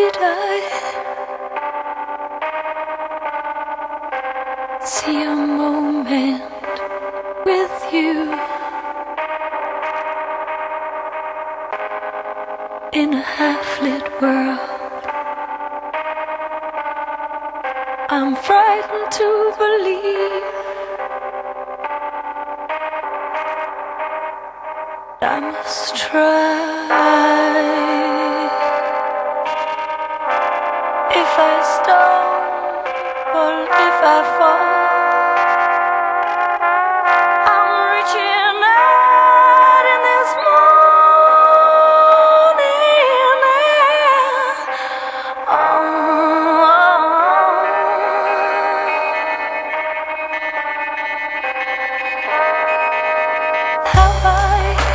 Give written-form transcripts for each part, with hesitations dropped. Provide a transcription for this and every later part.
Did I see a moment with you in a half-lit world? I'm frightened to believe I must try. If I stumble, if I fall, I'm reaching out in this morning air. Have I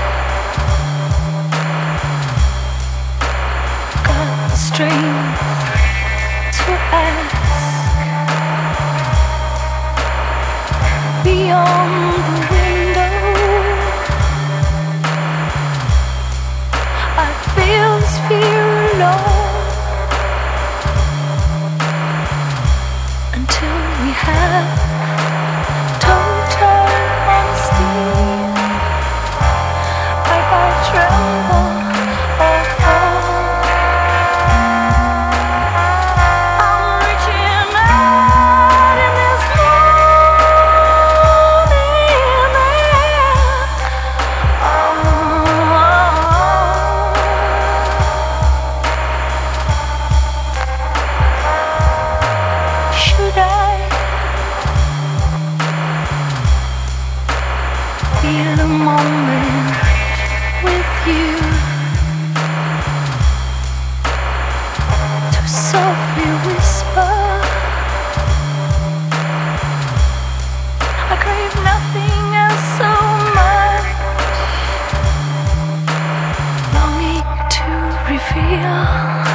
got the strength to ask beyond the window? I feel this fear alone until we have total honesty. If I tremble or fall, feel a moment with you to softly whisper. I crave nothing else so much, longing to reveal